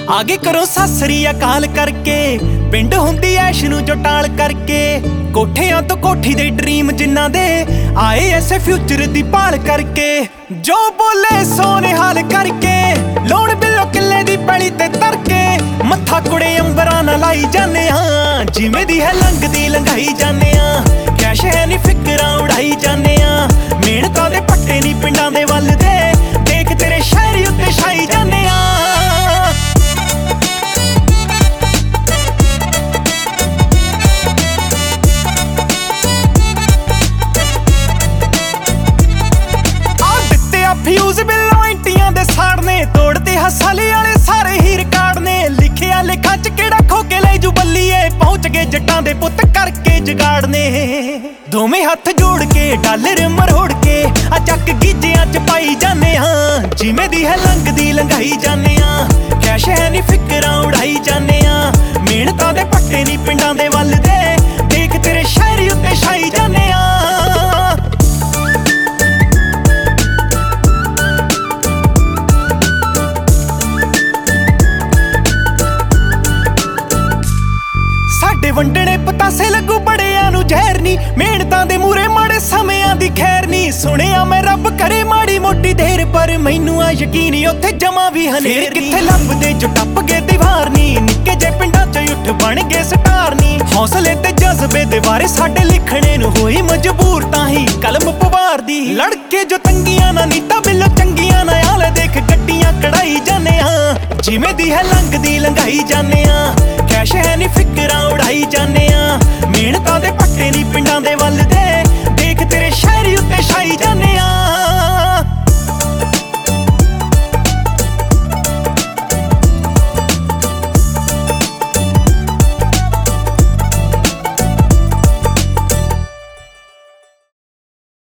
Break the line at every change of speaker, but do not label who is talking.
आगे करो सासरी अकाल करके पिंड हुंदी ऐश नूं जो टाल करके कोठियां तो कोठी दे ड्रीम जिन्ना दे आए ऐसे फ्यूचर दी भाल करके जो बोले सोने हाल करके लोन बिलो किले दी पैली ते तरके मत्था कुड़े अंबरां नाल लाई जाने आ जिवें दी है लंघदी लंघाई जाने आ कैश है नी फिकरां उड़ाई जाने आ मेहनतां दे पट्टे नी पिंडां दे वल दे देख तेरे शहरी उत्ते छाई जाने आ फ्यूज बिलों इंटियां दे साड़ने तोड़ते हसाली वाले सारे ही रिकार्ड ने लिखिया लिखा च केड़ा खो के ले जू बल्लीए पहुंच गए जट्टां दे पुत्त करके जगाड़ ने दोवें हत्थ जोड़ के डॉलर मरोड़ के आ चक गीजियां च पाई जाने हां जिवें दी है लंघदी लंघाई जाने आ कैश है नी फिकरां उड़ाई जाने आ मेहनतां दे पट्टे नी पिंडां दे वल दे देख तेरे शहरी उत्ते छाई जाने आ वंडने पतासे लगू बड़ियां नू जहर नी मेहनतां दे मूरे माड़े समयां दी खैर नी सुनिया मैं रब करे माड़ी मोटी देर पर मैनू आ यकीन उत्थे जमा भी हनेर किथे लभदे जो टप गए दीवार नी निक्के जे पिंडां च उठ बन गए स्टार नी हौसले ते जज्बे दे बारे साडे लिखणे नू होई मजबूर ताही कलम पवार दी लड़के जो तंगियां ना नीता बिलो चंगियां ना आले देख गड्डियां कढ़ाई जाने आ जिवें दी है लंघदी लंघाई जाने आ कैश है नी फिकरां उड़ाई जाने आ मेहनतां दे पट्टे नी पिंडां दे वल दे